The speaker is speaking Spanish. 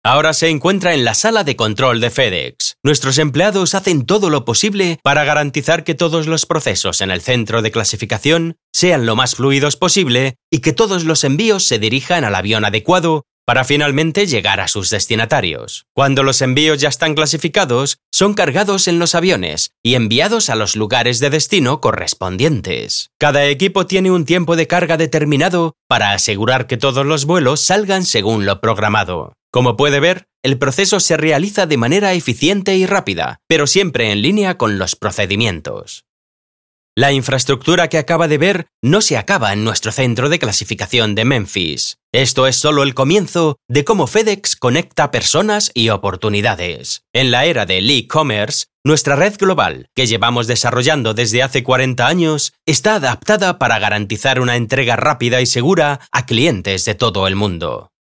ahora se encuentra en la sala de control de FedEx. Nuestros empleados hacen todo lo posible para garantizar que todos los procesos en el centro de clasificación sean lo más fluidos posible y que todos los envíos se dirijan al avión adecuado para finalmente llegar a sus destinatarios. Cuando los envíos ya están clasificados, son cargados en los aviones y enviados a los lugares de destino correspondientes. Cada equipo tiene un tiempo de carga determinado para asegurar que todos los vuelos salgan según lo programado. Como puede ver, el proceso se realiza de manera eficiente y rápida, pero siempre en línea con los procedimientos. La infraestructura que acaba de ver no se acaba en nuestro centro de clasificación de Memphis. Esto es solo el comienzo de cómo FedEx conecta personas y oportunidades. En la era del e-commerce, nuestra red global, que llevamos desarrollando desde hace 40 años, está adaptada para garantizar una entrega rápida y segura a clientes de todo el mundo.